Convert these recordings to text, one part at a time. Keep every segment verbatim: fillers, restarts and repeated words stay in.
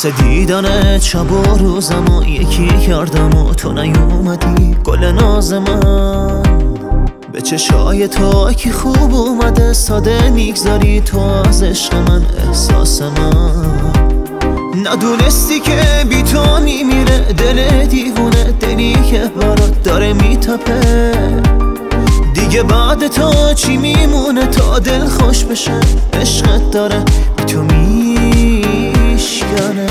واسه دیدن شب و روزم و یکی کردم و تو نیومدی گل ناز من. به چشای تو که خوب اومده ساده میگذاری تو از عشق من احساس من. ندونستی که بی تو میمیره دل دیوونه، دلی که برات داره میتپه. دیگه بعد تو چی میمونه تا دل خوش بشه؟ عشقت داره بی تو میشکنه.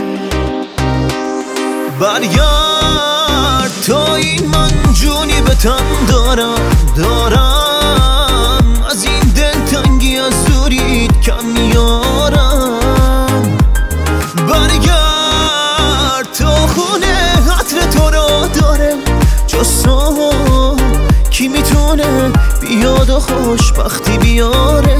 برگرد تا این من جونی به تن دارم دارم از این دل تنگی از دوریت کم میارم. برگرد تا خونه عطر تو را داره جز تو کی میتونه بیاد و خوشبختی بیاره؟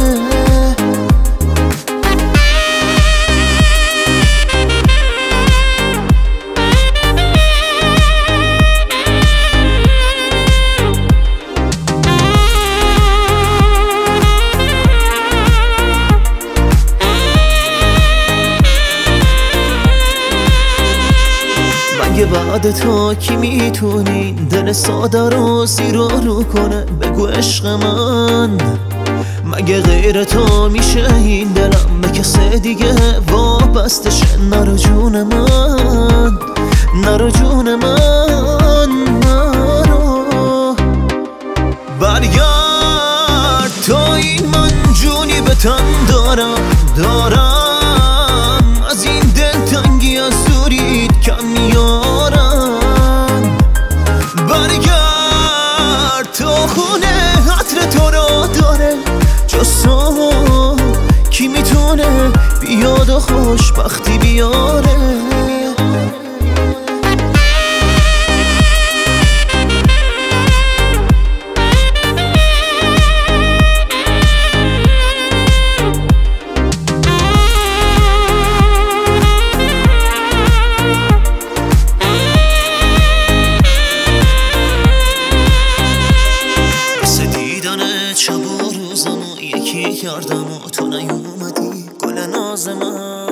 مگه بعد تو کی میتونی دل ساده رو زیر و رو کنه؟ بگو عشق من مگه غیر تو میشه این دلم به کسی دیگه وابسته شه؟ نرو جون من نرو جون من نرو. برگرد تا این من جونی به تن دارم دارم از این دل تنگی از دوریت کم میارم. برگرد تا خونه عطر تو را داره جز تو کی میتونه بیاد و خوشبختی بیاره؟ شب و روزم و یکی کردم و تو نیومدی گل ناز من.